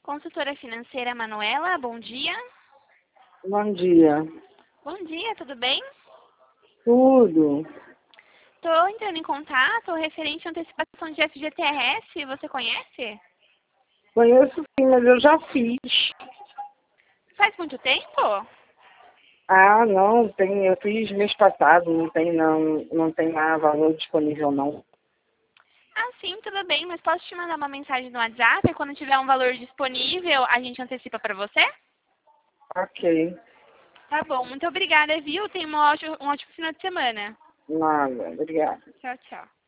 Consultora financeira Manuela, bom dia. Bom dia. Bom dia, tudo bem? Tudo. Estou entrando em contato referente à antecipação de FGTS, você conhece? Conheço sim, mas eu já fiz. Faz muito tempo? Ah, não, tem, eu fiz mês passado, não tem mais valor disponível não. Ah, sim, tudo bem, mas posso te mandar uma mensagem no WhatsApp e quando tiver um valor disponível, a gente antecipa para você? Ok. Tá bom, muito obrigada, viu? Tenha um ótimo final de semana. Nada, obrigada. Tchau, tchau.